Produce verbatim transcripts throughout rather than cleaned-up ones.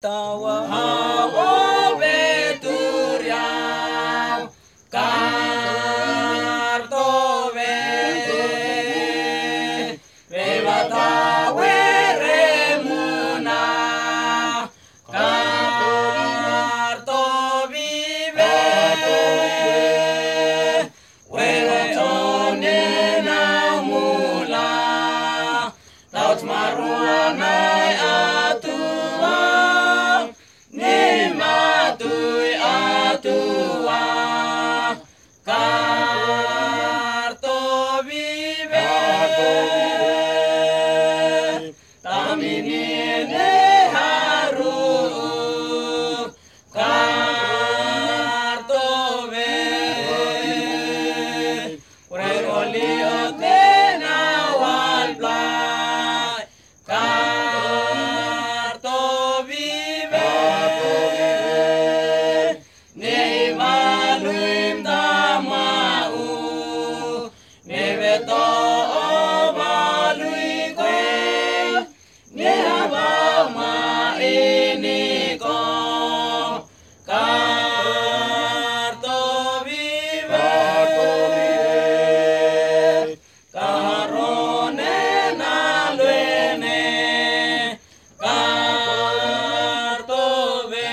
tawa Hawo beturiau kartove vevata veremuna kartovive verotone namula taut maruanai atua Nimatui atua kartovive taminine haru kartove ureroliote nawal plai kartovive Nevaluim damau neveto ovalui kwe nehavama iniko kartovive karone naluene kartove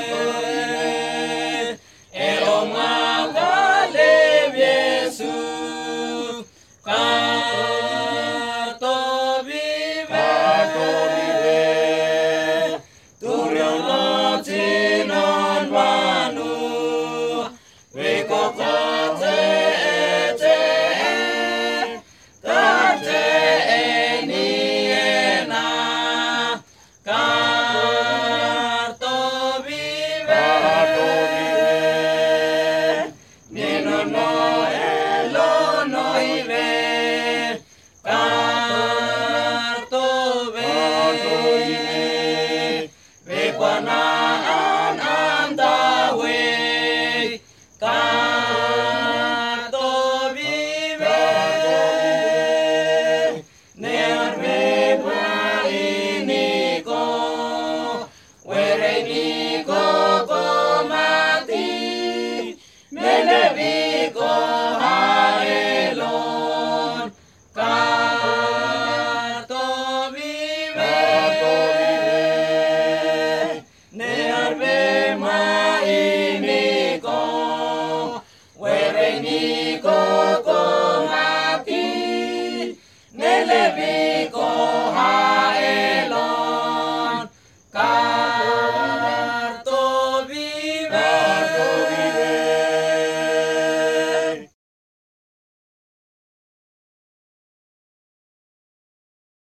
Kartovive, Turiono tinon vanu, Vikokote ete, Tate eniena, Kartovive, Ninono elono ive, Kartove, Vepanaan antawe, Kartovive, Near vepa iniko, Wereni